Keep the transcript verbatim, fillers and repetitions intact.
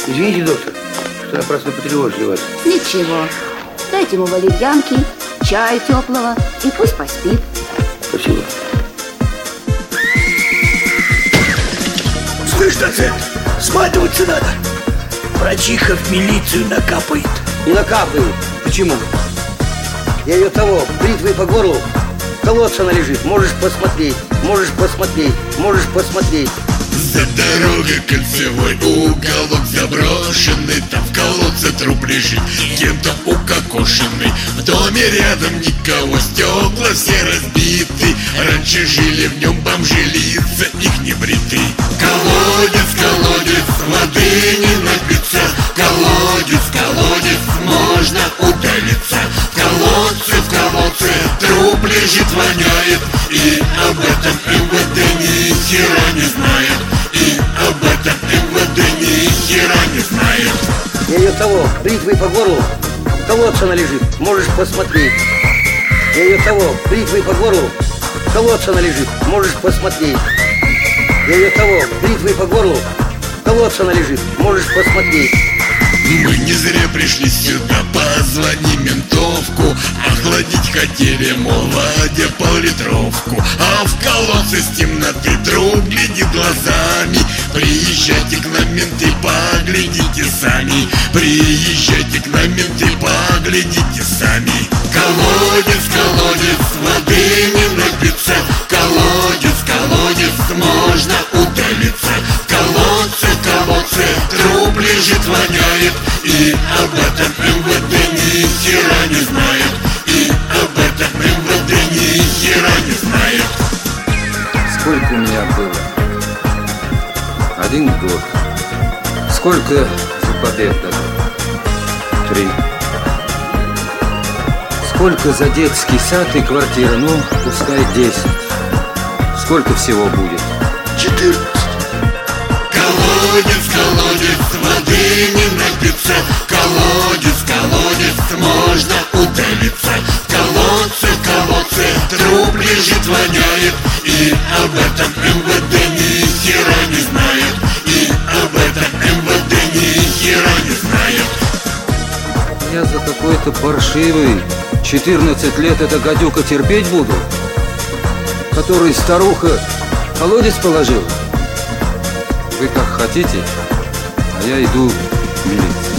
Извините, доктор, что напрасно потревожили вас. Ничего. Дайте ему валерьянки, чаю теплого и пусть поспит. Спасибо. Слышь, доцент, сматываться надо. Врачиха в милицию накапает. Не накапывает. Почему? Я ее того, бритвой по горлу. Колодца она лежит. Можешь посмотреть, можешь посмотреть, можешь посмотреть. За дорогой кольцевой уголок заброшенный. Там в колодце труп лежит, кем-то укокошенный. В доме рядом никого, стекла все разбиты. Раньше жили в нем бомжи, лица их не бриты. Колодец, колодец, воды не напиться. Колодец, колодец, можно удалиться. В колодце, в колодце труп лежит, воняет. И об этом эм вэ дэ ни хера не знает. И об этом эм вэ дэ ни хера не знает. Я ее того, бритвой по горлу. Колодца она лежит, можешь посмотреть. Я ее того, бритвой по горлу. Колодца она лежит, можешь посмотреть. Я ее того, бритвой по горлу. Колодца она лежит, можешь посмотреть. Мы не зря пришли сюда, позвони ментовку. Охладить хотели, мол, Вадя пол-литровку. А в колодце с темноты труп глядит глазами. Приезжайте к нам, менты, поглядите сами. Приезжайте к нам, менты, поглядите сами. Колодец, колодец, воды не напиться. Колодец, колодец, можно удалиться. Колодце, колодце, труп лежит, воняет. И об этом эм вэ дэ ни хера не знает. И об этом эм вэ дэ ни хера не знает. Сколько у меня было? Один год. Сколько за побег дадут? Три. Сколько за детский сад и квартира? Ну, пускай десять. Сколько всего будет? Четырнадцать. Колодец, колодец, воды не напиться. Колодец, колодец, можно удалиться. Колодце, колодце, труп лежит, воняет. И об этом эм вэ дэ ни хера не знает. И об этом эм вэ дэ ни хера не знает. Я за какой-то паршивый четырнадцать лет эта гадюка терпеть буду, который старуха колодец положила. Вы как хотите, а я иду в милицию.